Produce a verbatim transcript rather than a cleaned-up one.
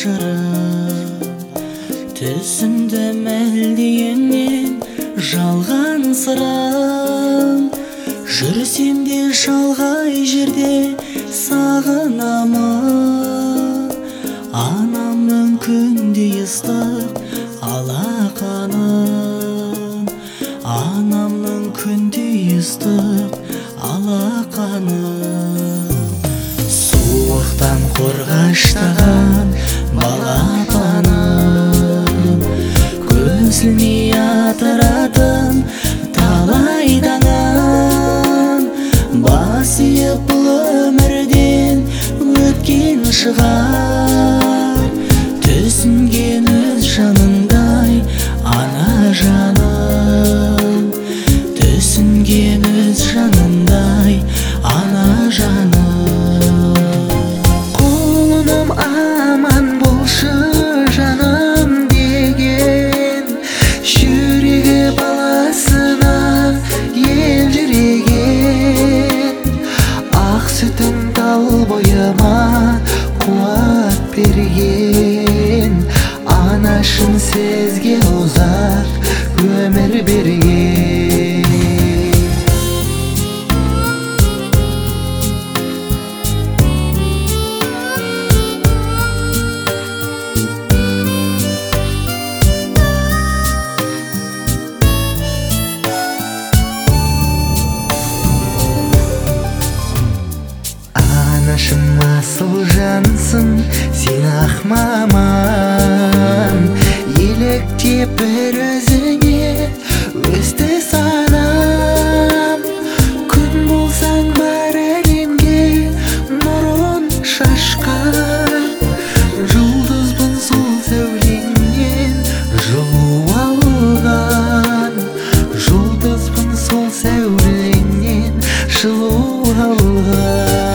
жырым, түсімді мәлдегеннен жалған сырым. Жүрсем де шалғай жерде сағынамын, анамның күндей ыстық алақанын, анамның күндей ыстық алақанын. Суықтан қорғаштаған балапаным, көзілмей атыратын талайданын. Бас иіп бұл өмірден өткен шығар, түсінген өз жанындай ана жаным, түсінген өз жанындай ана жаным. Құлыным аман болшы жаным деген, жүрегі баласына елжіреген. Ақ сүтің тал бойыма қуат берген, анашым сезге ұзақ өмір берген. Анашым асыл жансың, сен ақ маман, еліктеп бір өзіңе өсті санам. Күн болсаң бар әлемге нұрын шашқан, жұлдызбын сол сәулеңнен жылу алған, жұлдызбын сол сәулеңнен жылу алған.